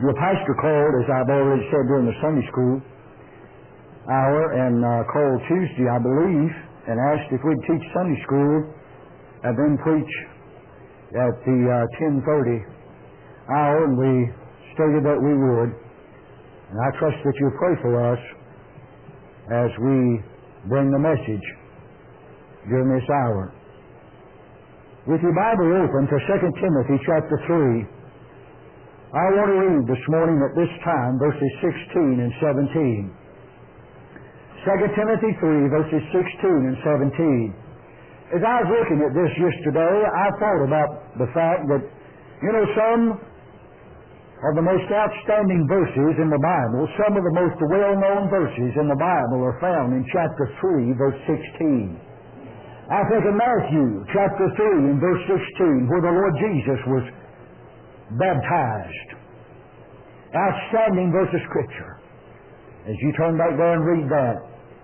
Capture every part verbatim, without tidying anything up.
Your pastor called, as I've already said, during the Sunday school hour, and uh, called Tuesday, I believe, and asked if we'd teach Sunday school and then preach at the uh, ten thirty hour, and we stated that we would. And I trust that you'll pray for us as we bring the message during this hour. With your Bible open to Second Timothy chapter three, I want to read this morning at this time verses sixteen and seventeen. Second Timothy three, verses sixteen and seventeen. As I was looking at this yesterday, I thought about the fact that, you know, some of the most outstanding verses in the Bible, some of the most well-known verses in the Bible are found in chapter three, verse sixteen. I think of Matthew chapter three and verse sixteen, where the Lord Jesus was baptized. Outstanding verse of Scripture. As you turn back there and read that.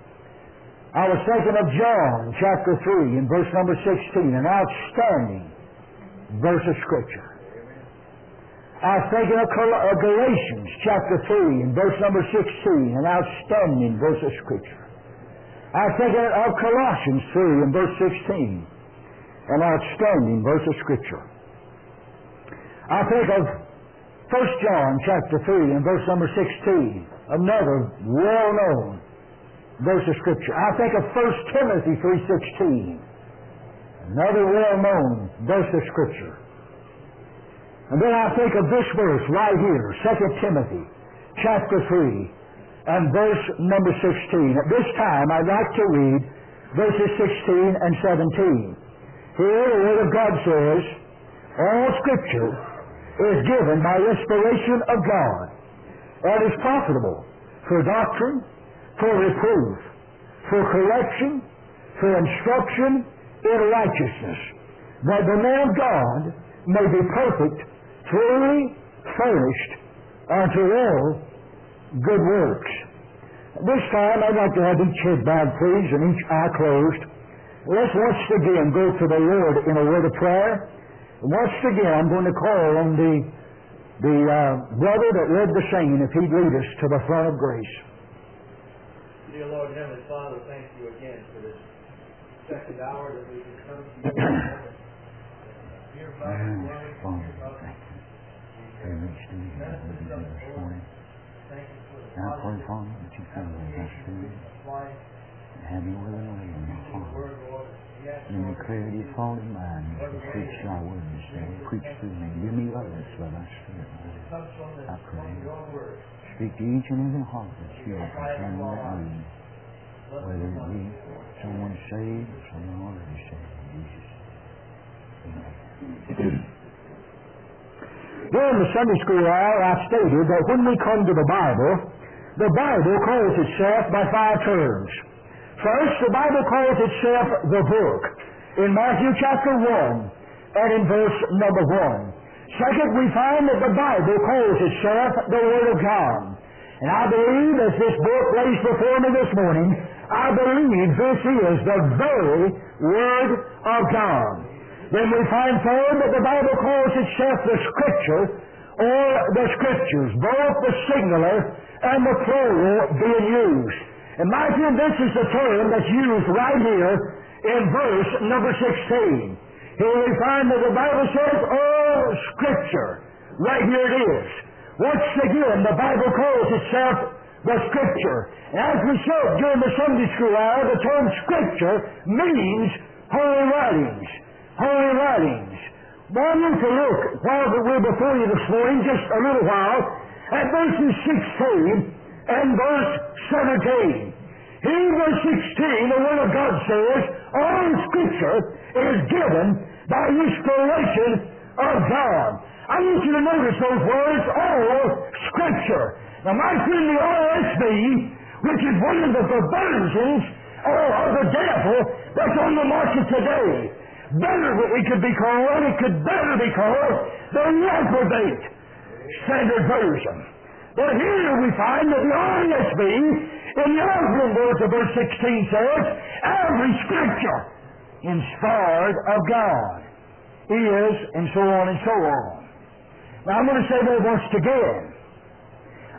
I was thinking of John chapter three and verse number sixteen, an outstanding verse of Scripture. I was thinking of Galatians chapter three and verse number sixteen, an outstanding verse of Scripture. I was thinking of Colossians three and verse sixteen, an outstanding verse of Scripture. I think of First John chapter three and verse number sixteen, another well-known verse of Scripture. I think of First Timothy three sixteen, another well-known verse of Scripture. And then I think of this verse right here, Second Timothy chapter three and verse number sixteen. At this time, I'd like to read verses sixteen and seventeen. Here, the Word of God says, all Scripture is given by inspiration of God and is profitable for doctrine, for reproof, for correction, for instruction in righteousness, that the man of God may be perfect, truly furnished unto all good works. This time I'd like to have each head bowed, please, and each eye closed. Let's once again go to the Lord in a word of prayer. Once again, I'm going to call on the, the uh, brother that led the singing, if he'd lead us to the throne of grace. Dear Lord, Heavenly Father, thank you again for this second hour that we can come to you. Dear Father, Father, thank you. Very much to you this morning. Now, Father, Father, that you fill us through and have your will and way in my heart. Give me clarity of thought and mind as we preach thy word this day. Preach through me. Give me utterance by thy Spirit, Lord. I pray. Speak to each and every heart that you are concerning that need. Whether it be someone saved or someone already saved. In Jesus' name. Amen. During the Sunday school hour, I stated that when we come to the Bible, the Bible calls itself by five terms. First, the Bible calls itself the book in Matthew chapter one and in verse number one. Second, we find that the Bible calls itself the Word of God. And I believe, as this book lays before me this morning, I believe this is the very Word of God. Then we find third that the Bible calls itself the Scripture or the Scriptures, both the singular and the plural being used. And my friend, this is the term that's used right here in verse number sixteen. Here we find that the Bible says, all Scripture. Right here it is. Once again, the Bible calls itself the Scripture. And as we said during the Sunday school hour, the term Scripture means holy writings. Holy writings. But I want to look, while we're before you this morning, just a little while, at verses sixteen and verse seventeen. Here in verse sixteen, the Word of God says, all Scripture is given by inspiration of God. I want you to notice those words, all Scripture. Now, my friend, the R S V, which is one of the perversions of the devil that's on the market today, better what we could be called, it could better be called the reprobate standard version. But here we find that the R S V, in the opening words of verse sixteen says, every Scripture inspired of God is, and so on and so on. Now I'm going to say that once again.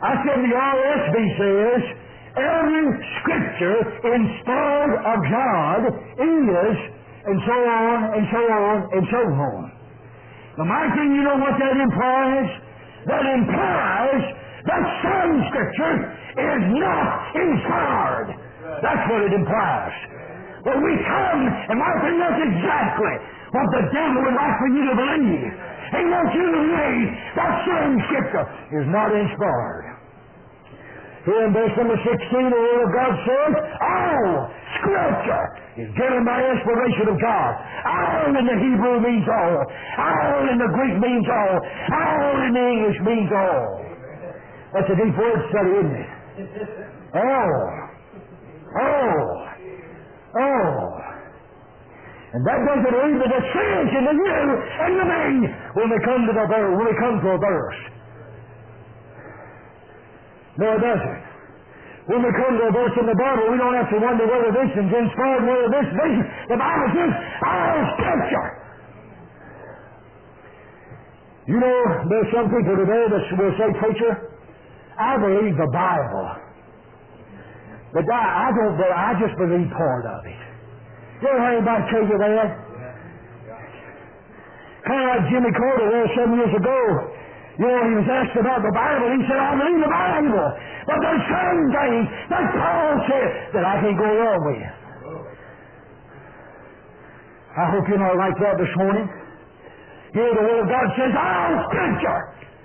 I said the R S V says, every Scripture inspired of God is, and so on, and so on, and so on. Now, my thing, you know what that implies? That implies that some Scripture is not inspired. That's what it implies. But we come, and my thing, that's exactly what the devil would like for you to believe. He wants you to believe that some Scripture is not inspired. Here in verse number sixteen, the Word of God says, all Scripture is given by inspiration of God. All in the Hebrew means all. All in the Greek means all. All in the English means all. That's a deep word study, isn't it? All. All. All. And that doesn't leave the decision in you and the me when we come to the verse, when we come to a verse. No, it doesn't. When we come to a verse in the Bible, we don't have to wonder whether this is inspired, whether this is. The Bible says, all Scripture. You know, there's some people today that will say, preacher, I believe the Bible. But I, I don't believe, I just believe part of it. You ever heard anybody tell you that? Kind of like Jimmy Carter there some years ago. You know, he was asked about the Bible. He said, I believe the Bible. But there's some things that Paul said that I can't go along with. I hope you're not like that this morning. Here the Word of God says, all Scripture.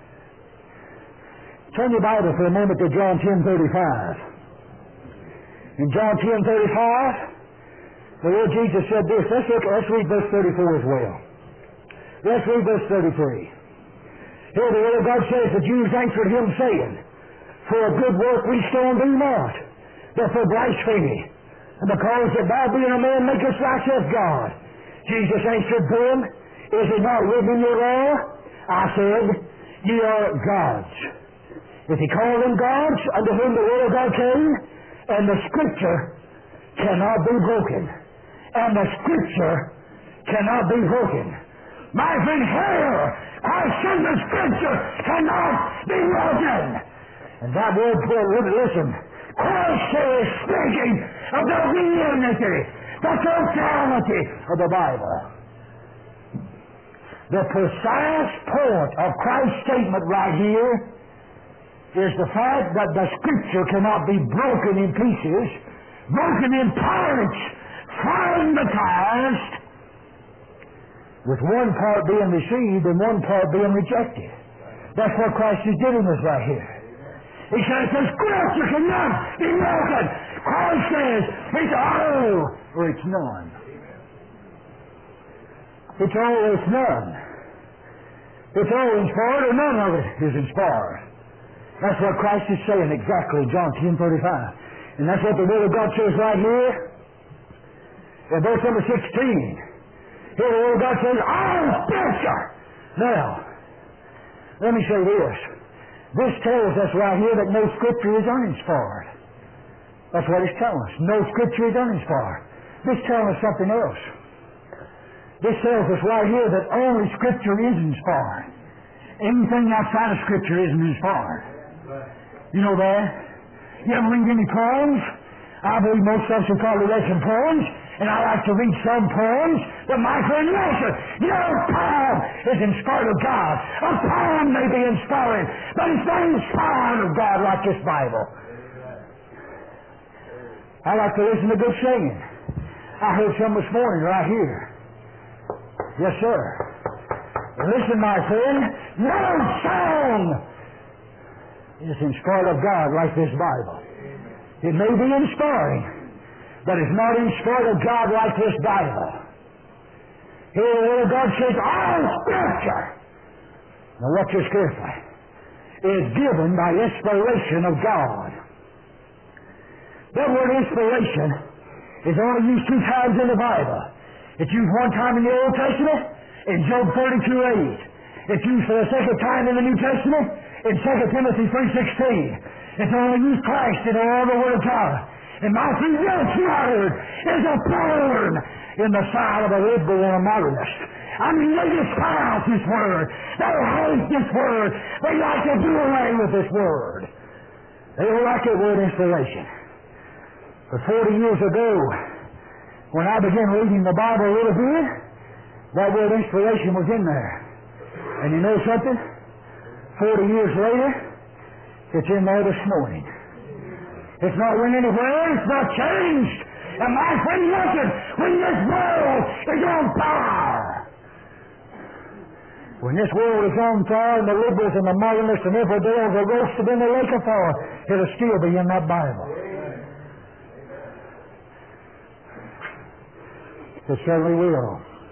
Turn your Bible for a moment to John ten thirty-five. In John ten thirty-five, the Lord Jesus said this. Let's look, let's read verse thirty-four as well. Let's read verse thirty-three. Here the Word of God says, the Jews answered him, saying, for a good work we stone thee not, but for blasphemy, and because that thou being a man makest thyself God. Jesus answered them, is it not written in your law? I said, ye are gods. If he called them gods, unto whom the Word of God came, and the Scripture cannot be broken. And the Scripture cannot be broken. My friend, here, Christ said the Scripture cannot be broken. And that word, listen, Christ is speaking of the unity, the totality of the Bible. The precise point of Christ's statement right here is the fact that the Scripture cannot be broken in pieces, broken in parts, fragmentized, with one part being received and one part being rejected. That's what Christ is giving us right here. He says the Scripture cannot be broken. Christ says it's all or it's none. It's all or it's none. It's all inspired or none of it is inspired. That's what Christ is saying exactly in John ten thirty-five. And that's what the Word of God says right here in verse number sixteen. Here the Word of God says, all Scripture. Now, let me say this. This tells us right here that no Scripture is uninspired. That's what it's telling us. No Scripture is uninspired. This tells us something else. This tells us right here that only Scripture is inspired. Anything outside of Scripture isn't inspired. You know that? You ever read any poems? I believe most of us have probably read some poems, and I like to read some poems, but my friend, listen, no poem is inspired of God. A poem may be inspired, but it's not inspired of God like this Bible. I like to listen to good singing. I heard some this morning right here. Yes, sir. Listen, my friend, no song is inspired of God like this Bible. It may be inspiring, but it's not inspired of God like this Bible. Here the Word of God says, all Scripture, now watch this carefully, is given by inspiration of God. That word inspiration is only used two times in the Bible. It's used one time in the Old Testament, in Job thirty-two eight. It's used for the second time in the New Testament, in Second Timothy three sixteen. It's only used twice in all the Word of God. And my friend, this word is a thorn in the side of a liberal and a modernist. I mean, they despise this word. They hate this word. They like to do away with this word. They don't like that word inspiration. But forty years ago, when I began reading the Bible a little bit, that word inspiration was in there. And you know something? Forty years later, it's in there this morning. It's not went anywhere. It's not changed. And my friend, listen, when this world is on fire, when this world is on fire and the liberals and the modernists and infidels are roasted in the lake of fire, it'll still be in that Bible. It certainly will.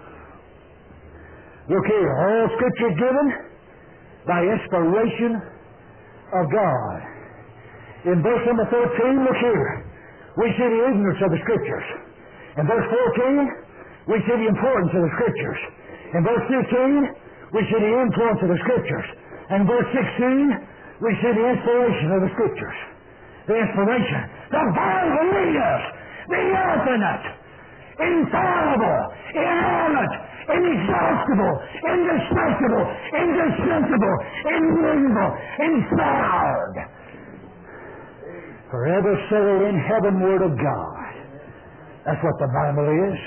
Look here, all Scripture is given by inspiration of God. In verse number thirteen, look here, we see the ignorance of the Scriptures. In verse fourteen, we see the importance of the Scriptures. In verse fifteen, we see the influence of the Scriptures. And in verse sixteen, we see the inspiration of the Scriptures. The inspiration. The Bible is the infinite, infallible, inerrant, inexhaustible, indestructible, indispensable, immutable, inspired, forever settled in heaven, Word of God. That's what the Bible is.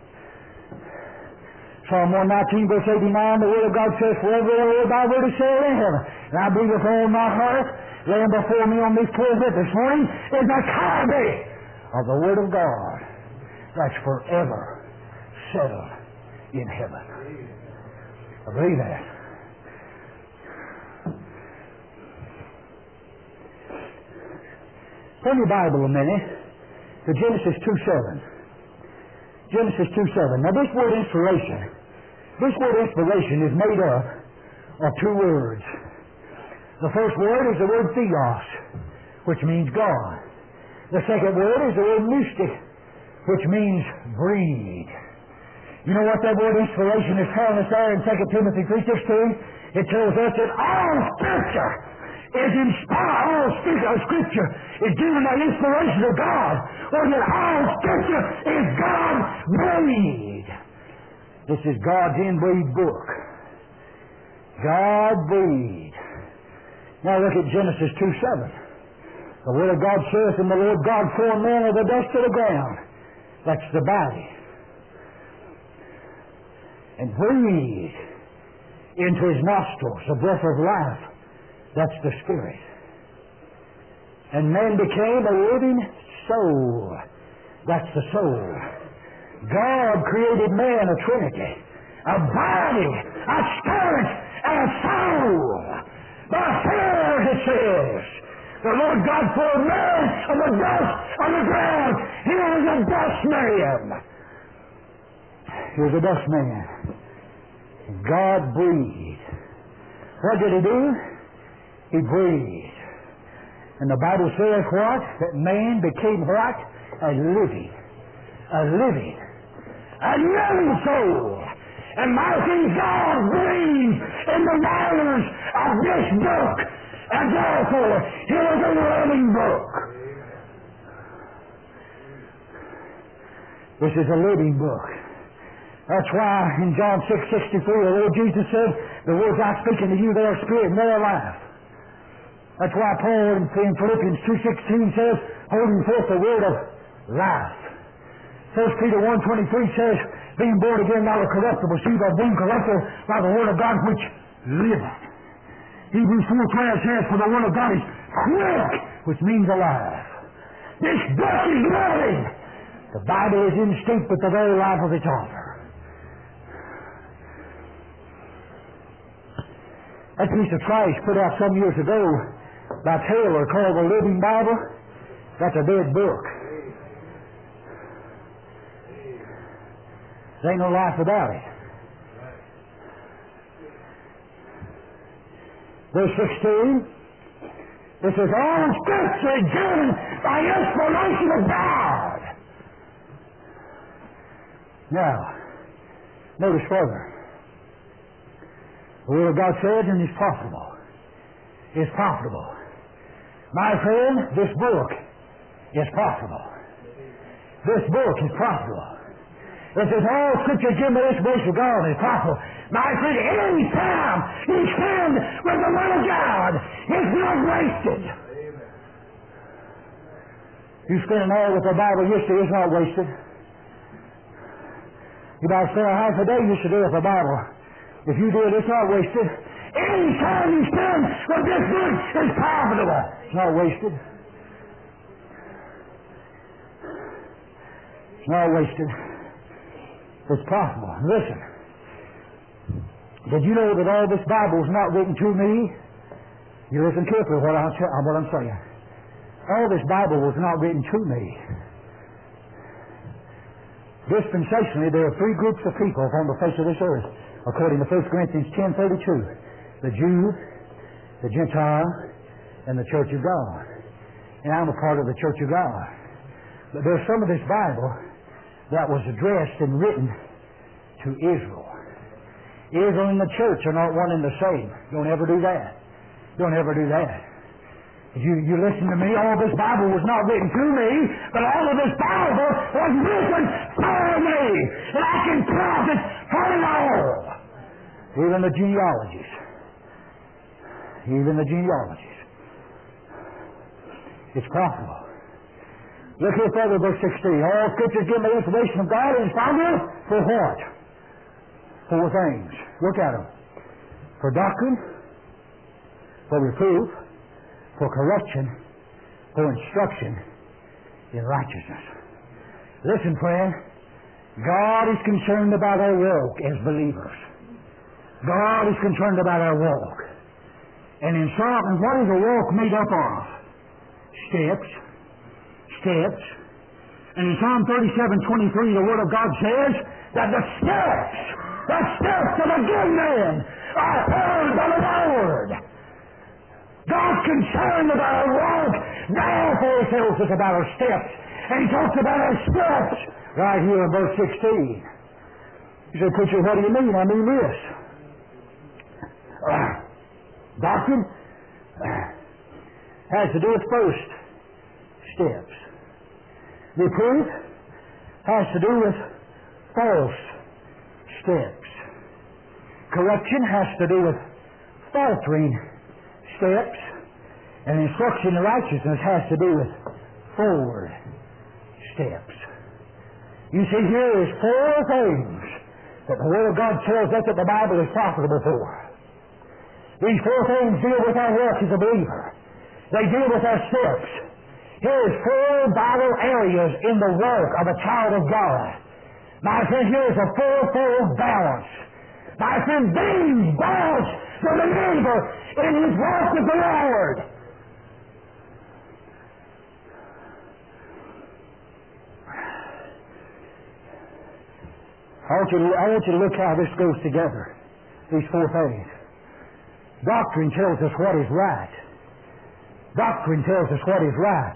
Psalm one nineteen, verse eighty-nine, the Word of God says, forever word thy word is settled in heaven. And I believe with all my heart, laying before me on this pulpit this morning, is a copy of the Word of God that's forever settled in heaven. I believe that. Turn your Bible a minute to Genesis two seven. Genesis two seven. Now this word inspiration, this word inspiration is made up of two words. The first word is the word theos, which means God. The second word is the word mystic, which means breathe. You know what that word inspiration is telling us there in Second Timothy three sixteen? It tells us that all Scripture is inspired, all Scripture, Scripture is given by inspiration of God, or that all Scripture is God-breathed. This is God's inbreathed book. God-breathed. Now look at Genesis two seven. The Word of God says, and the Lord God formed man of the dust of the ground. That's the body. And breathed into his nostrils the breath of life. That's the Spirit. And man became a living soul. That's the soul. God created man a trinity, a body, a spirit, and a soul. But here it says, the Lord God formed man of the dust of the ground. He was a dust man. He was a dust man. God breathed. What did he do? He breathed. And the Bible says what? That man became what? A living. A living. A living soul. And my friend, God breathed in the writers of this book. And therefore, it was a living book. This is a living book. That's why in John six sixty-three, the Lord Jesus said, the words I speak unto you, they are spirit and they are life. That's why Paul in Philippians two sixteen says, holding forth the word of life. First Peter one twenty-three says, being born again, thou art corruptible, seed of being corruptible by the word of God which liveth. Hebrews four twelve says, for the word of God is quick, which means alive. This book is living. The Bible is instinct with the very life of its author. That piece of trash put out some years ago by Taylor called the Living Bible, that's a dead book. There ain't no life about it. Verse sixteen, it says, all Scripture is given by inspiration of God. Now, notice further. The Word of God says, and it's profitable. It's profitable. My friend, this book is profitable. This book is profitable. It says, all Scripture is given by inspiration of God is profitable. My friend, any time you spend with the Word of God, it's not wasted. You spend an hour with the Bible yesterday, it's not wasted. You might spend a half a day yesterday with the Bible. If you do it, it's not wasted. Any time you spend with this book is profitable. It's not wasted. It's not wasted. It's profitable. Listen. Did you know that all this Bible is not written to me? You listen carefully to what I'm, what I'm saying. All this Bible was not written to me. Dispensationally, there are three groups of people upon the face of this earth, according to First Corinthians ten thirty-two. The Jew, the Gentile, and the Church of God. And I'm a part of the Church of God. But there's some of this Bible that was addressed and written to Israel. Israel and the church are not one and the same. Don't ever do that. Don't ever do that. You, you listen to me, all this Bible was not written to me, but all of this Bible was written for me. And I can profit from it all. Even the genealogies. Even the genealogies. It's profitable. Look here further, verse sixteen. All scriptures give me information of God and inspired for what? Four things. Look at them. For doctrine, for reproof, for correction, for instruction in righteousness. Listen, friend. God is concerned about our walk as believers. God is concerned about our walk. And in Psalm, what is a walk made up of? Steps. Steps. And in Psalm thirty-seven twenty-three, the Word of God says that the steps, the steps of a good man are heard by the Lord. God's concerned about our walk. Therefore, He tells us about our steps. And He talks about our steps right here in verse sixteen. You say, preacher, what do you mean? I mean this. Uh, doctrine uh, has to do with first steps. Reproof has to do with false steps. Correction has to do with faltering steps. And instruction in righteousness has to do with forward steps. You see, here is four things that the Word of God tells us that the Bible is profitable for. These four things deal with our walk as a believer. They deal with our steps. Here's four vital areas in the work of a child of God. My friend, here's a fourfold balance. My friend, these balance the believer in his walk with the Lord. I want, you to, I want you to look how this goes together, these four things. Doctrine tells us what is right. Doctrine tells us what is right.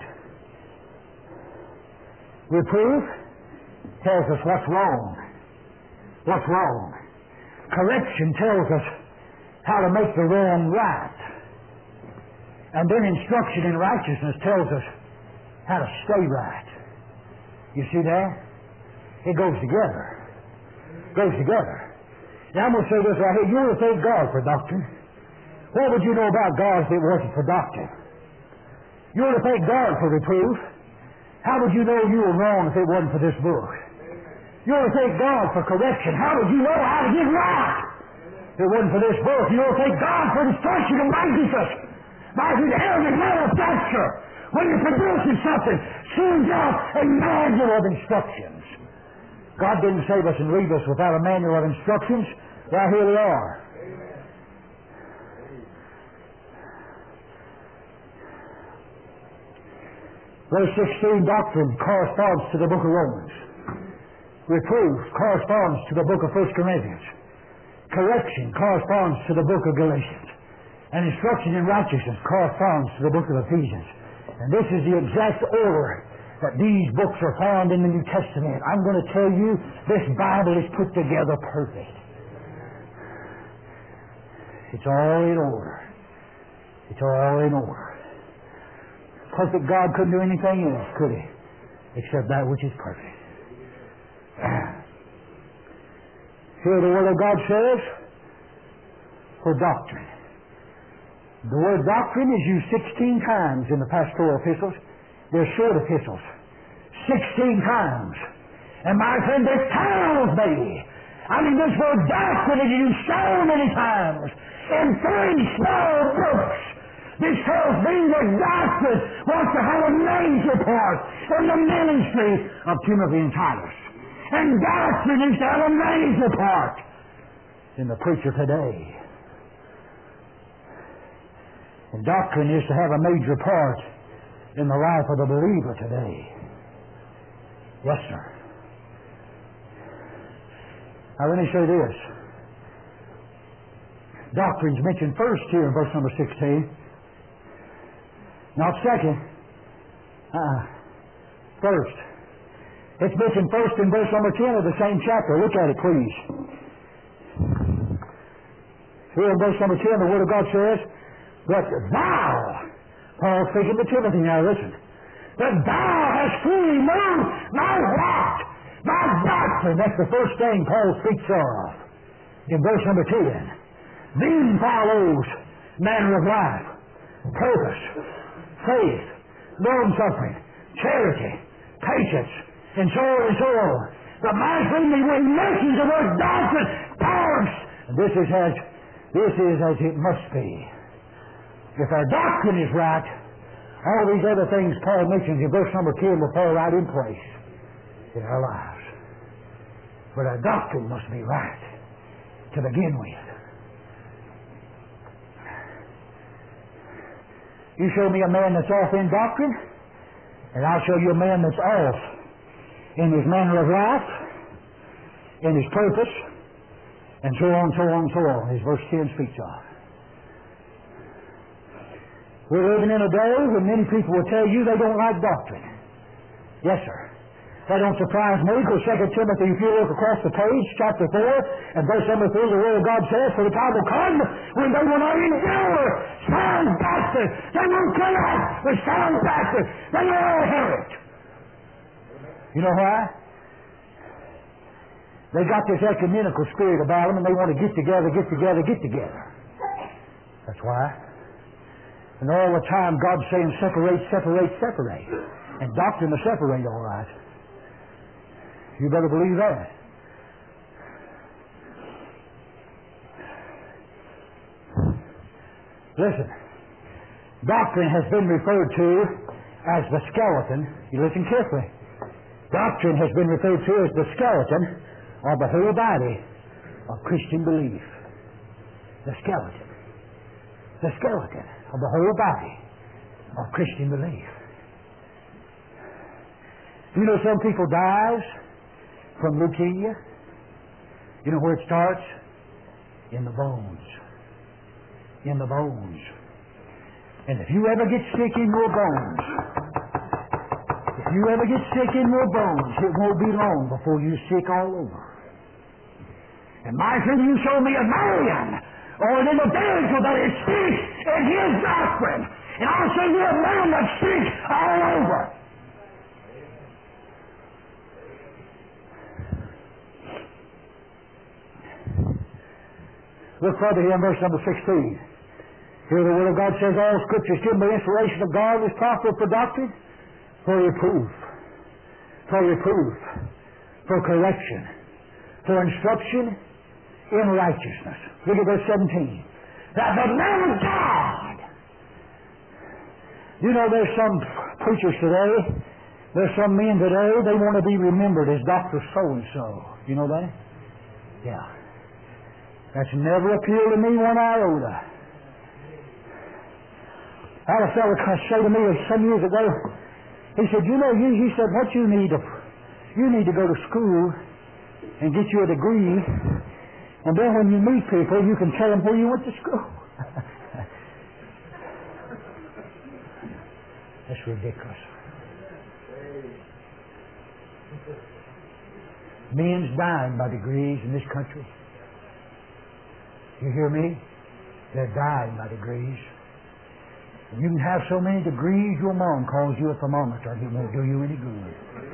Reproof tells us what's wrong. What's wrong. Correction tells us how to make the wrong right. And then instruction in righteousness tells us how to stay right. You see that? It goes together. It goes together. Now I'm going to say this right here. You would thank God for doctrine. What would you know about God if it wasn't for doctrine? You ought to thank God for reproof. How would you know you were wrong if it wasn't for this book? You ought to thank God for correction. How would you know how to get right if it wasn't for this book? You ought to thank God for instruction in righteousness. By His every manufacture, when you're producing something, sends out a manual of instructions. God didn't save us and leave us without a manual of instructions. Right here they are. Verse sixteen, doctrine corresponds to the book of Romans. Reproof corresponds to the book of First Corinthians. Correction corresponds to the book of Galatians. And instruction in righteousness corresponds to the book of Ephesians. And this is the exact order that these books are found in the New Testament. I'm going to tell you, this Bible is put together perfect. It's all in order. It's all in order. Perfect God couldn't do anything else, could He? Except that which is perfect. Here the Word of God says, for doctrine. The word doctrine is used sixteen times in the pastoral epistles, They're short epistles. Sixteen times. And my friend, this tells me, I mean, this word doctrine is used so many times in three small books. This tells me that doctrine wants to have a major part in the ministry of Timothy and Titus. And doctrine is to have a major part in the preacher today. And doctrine is to have a major part in the life of the believer today. Yes, sir. Now let me say this. Doctrine's mentioned first here in verse number sixteen. Not second. Uh, first. It's mentioned first in verse number ten of the same chapter. Look at it, please. Here in verse number ten, the Word of God says, "But thou," Paul speaking to Timothy now, listen, "but thou hast freely known my what? My doctrine." That's the first thing Paul speaks of in verse number ten. Then follows manner of life, purpose, faith, long-suffering, charity, patience, and so on and so on. But my friend, when he mentions the word doctrine first, this is as this is as it must be. If our doctrine is right, all these other things Paul mentions in verse number ten will fall right in place in our lives. But our doctrine must be right to begin with. You show me a man that's off in doctrine, and I'll show you a man that's off in his manner of life, in his purpose, and so on, so on, so on, as verse ten speaks of. We're living in a day when many people will tell you they don't like doctrine. Yes, sir. That don't surprise me, because Second Timothy, if you look across the page, chapter four, and verse number three, the Word of God says, "For the time will come when they will not endure sound doctrine. They will cut off the sound doctrine. They will all hear it." You know why? They got this ecumenical spirit about them, and they want to get together, get together, get together. That's why. And all the time God's saying, separate, separate, separate. And doctrine will separate all right. You better believe that. Listen. Doctrine has been referred to as the skeleton. You listen carefully. Doctrine has been referred to as the skeleton of the whole body of Christian belief. The skeleton. The skeleton of the whole body of Christian belief. You know, some people dies from leukemia. You know where it starts? In the bones. In the bones. And if you ever get sick in your bones, if you ever get sick in your bones, it won't be long before you're sick all over. And my friend, you show me a man or an individual that is sick in his doctrine, and I'll show you a man that's sick all over. Look further here in verse number sixteen. Here the Word of God says, "All Scripture is given by inspiration of God, is profitable for doctrine, for reproof, for reproof, for correction, for instruction in righteousness." Look at verse seventeen. "That the man of God." You know, there's some preachers today, there's some men today, they want to be remembered as Doctor So-and-so. You know that? Yeah. That's never appealed to me one iota. I had a fellow say to me some years ago, he said, "You know, you, he said, what you need to, you need to go to school and get you a degree, and then when you meet people, you can tell them where you went to school." That's ridiculous. Men's dying by degrees in this country. You hear me? They're dying by degrees. And you can have so many degrees your mom calls you a thermometer, and it won't do you any good.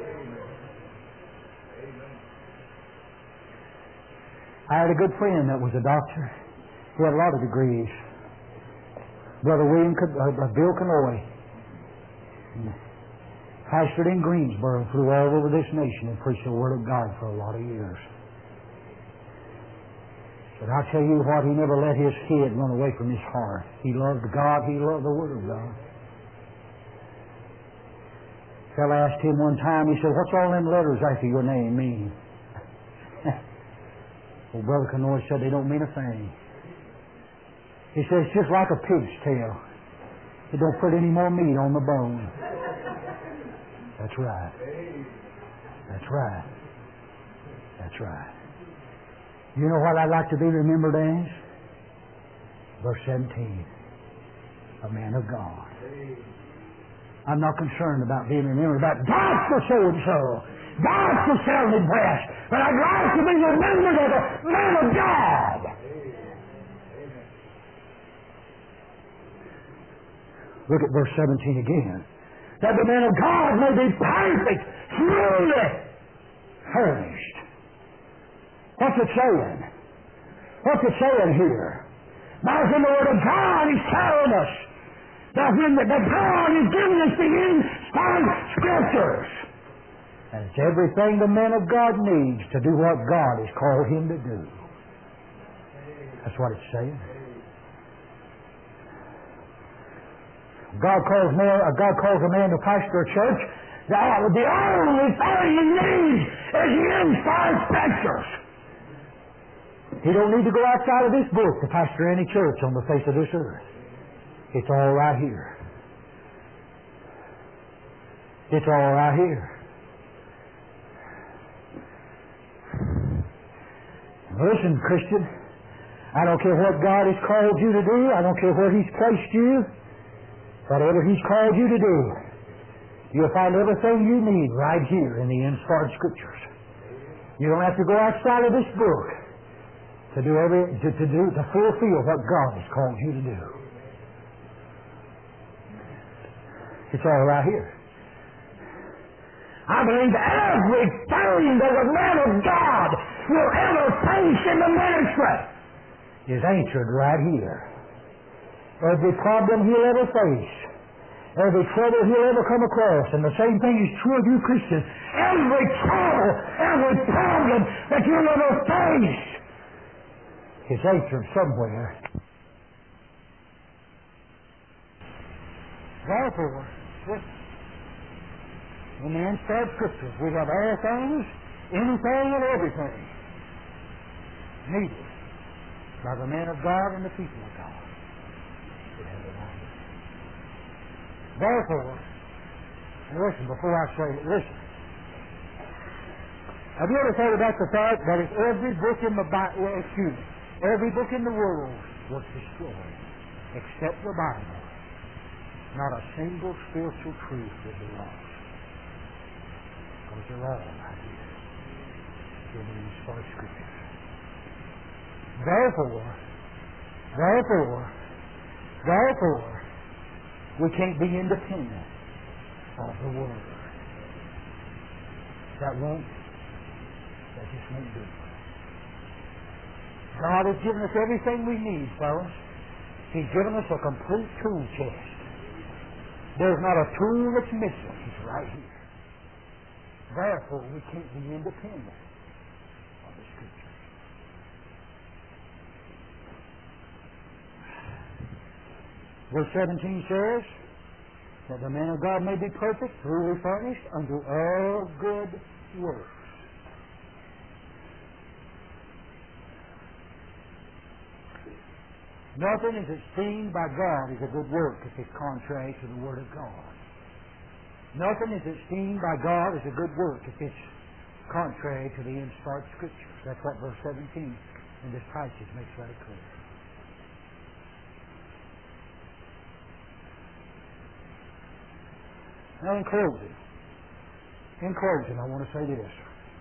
I had a good friend that was a doctor. He had a lot of degrees. Brother William, uh, Bill Canoy. pastored in Greensboro, flew all over this nation and preached the Word of God for a lot of years. But I tell you what, he never let his head run away from his heart. He loved God. He loved the Word of God. A fellow asked him one time, he said, what's all them letters after your name mean? Well, Brother Kenoy said they don't mean a thing. He said, it's just like a pig's tail. It don't put any more meat on the bone. That's right. That's right. That's right. You know what I'd like to be remembered as? Verse seventeen. A man of God. I'm not concerned about being remembered about God for so and so. God for sounding brass. But I'd like to be remembered as a man of God. Look at verse seventeen again. That the man of God may be perfect, truly furnished. What's it saying? What's it saying here? Now, in the Word of God, He's telling us that when the, that God is giving us the inspired Scriptures, and it's everything the man of God needs to do what God has called him to do. That's what it's saying. God calls man, uh, God calls a man to pastor a church. The, the only thing he needs is the inspired Scriptures. He don't need to go outside of this book to pastor any church on the face of this earth. It's all right here. It's all right here. Listen, Christian, I don't care what God has called you to do. I don't care where He's placed you. Whatever He's called you to do, you'll find everything you need right here in the inspired Scriptures. You don't have to go outside of this book to do every to, to do to fulfill what God has called you to do. It's all right here. I believe everything that a man of God will ever face in the ministry is answered right here. Every problem he'll ever face, every trouble he'll ever come across, and the same thing is true of you Christians. Every trouble, every problem that you'll ever face is answered somewhere. Therefore, in the inspired Scriptures, we have all things, anything and everything needed by the man of God and the people of God. Therefore, and listen, before I say it, listen. Have you ever thought about the fact that if every book in the Bible, well, excuse me, every book in the world was destroyed except the Bible, not a single spiritual truth would be lost. Because they're all right here in the inspired Scriptures. Therefore, therefore, therefore, we can't be independent of the Word. That won't, that just won't do. God has given us everything we need, fellas. He's given us a complete tool chest. There's not a tool that's missing. It's right here. Therefore, we can't be independent of the Scriptures. Verse seventeen says that the man of God may be perfect, truly furnished unto all good works. Nothing is esteemed by God as a good work if it's contrary to the Word of God. Nothing is esteemed by God as a good work if it's contrary to the inspired Scriptures. That's what verse seventeen in this passage makes very clear. Now, in closing, in closing, I want to say this.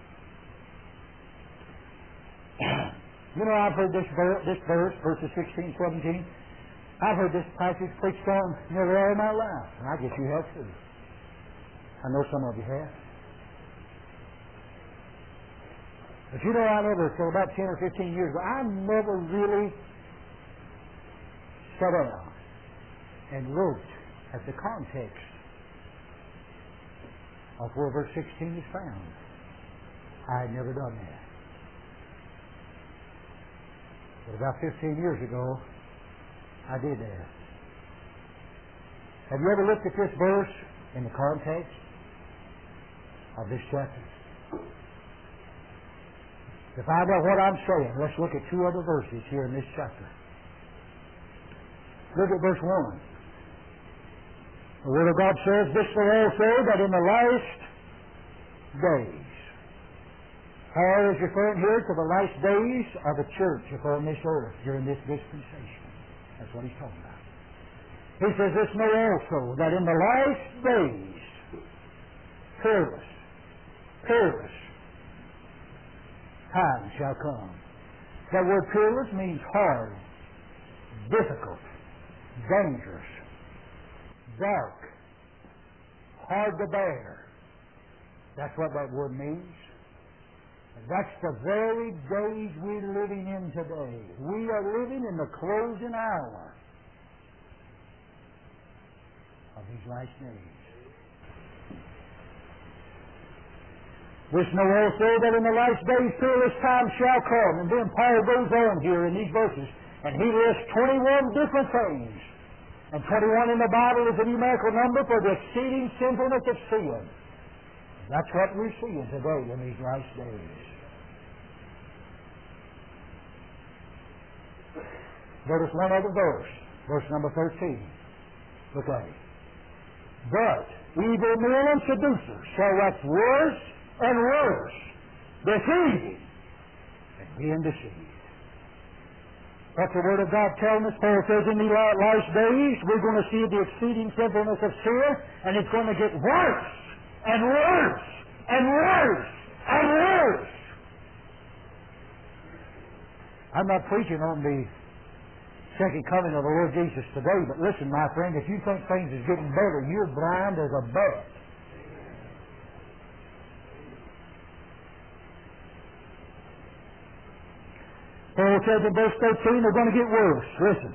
You know, I've heard this verse, this verse, verses sixteen, seventeen. I've heard this passage preached on nearly all my life, and I guess you have too. I know some of you have. But you know, I never, for about ten or fifteen years, I never really sat down and looked at the context of where verse sixteen is found. I had never done that. But about fifteen years ago, I did that. Have you ever looked at this verse in the context of this chapter? To find out what I'm saying, let's look at two other verses here in this chapter. Look at verse one. The Word of God says, "This will also that in the last days." Paul is referring here to the last days of the church upon this earth during this dispensation. That's what he's talking about. He says, "This know also that in the last days, perilous, perilous time shall come." That word perilous means hard, difficult, dangerous, dark, hard to bear. That's what that word means. And that's the very days we're living in today. We are living in the closing hour of these last days. "This know also that in the last days perilous times shall come." And then Paul goes on here in these verses, and he lists twenty-one different things. And twenty-one in the Bible is a numerical number for the exceeding sinfulness of sin. That's what we're seeing today in these last days. Notice one other verse, verse number thirteen. Look at it. "But evil men and seducers shall wax worse and worse, deceiving and being deceived." What's the Word of God telling us? Paul says in the last days we're going to see the exceeding sinfulness of sin, and it's going to get worse and worse and worse and worse. I'm not preaching on the second coming of the Lord Jesus today, but listen, my friend, if you think things is getting better, you're blind as a bat. Paul says in verse thirteen, they're going to get worse. Listen.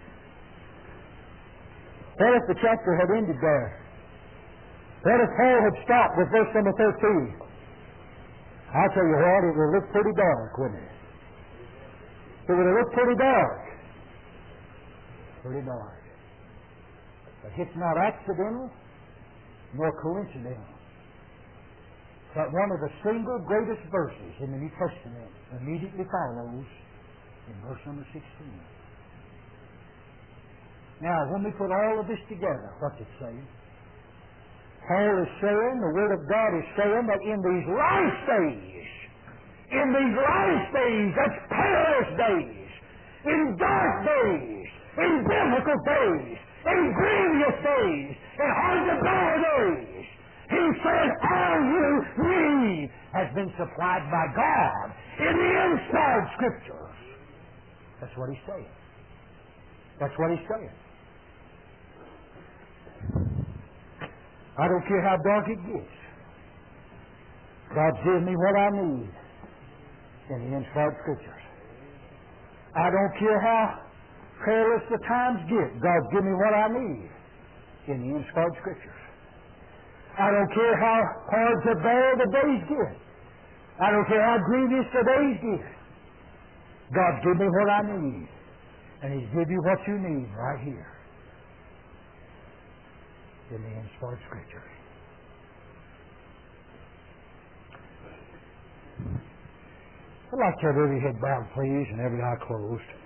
What if the chapter had ended there? What if Paul had stopped with verse number thirteen? I'll tell you what, it would look pretty dark, wouldn't it? It would have looked pretty dark. Pretty dark. But it's not accidental nor coincidental. But one of the single greatest verses in the New Testament immediately follows in verse number sixteen. Now, when we put all of this together, what's it saying? Paul is saying, the Word of God is saying that in these last days, in these last days, that's perilous days, in dark days, in difficult days, in grievous days, in hard-to-bear days, he said, all you need has been supplied by God in the inspired Scriptures. That's what he's saying. That's what he's saying. I don't care how dark it gets. God's given me what I need in the inspired Scriptures. I don't care how perilous the times get. God's given me what I need in the inspired Scriptures. I don't care how hard to bear the days get. I don't care how grievous the days get. God's given me what I need. And He's given you what you need right here in the inspired Scriptures. I'd like to have every head bowed, please, and every eye closed.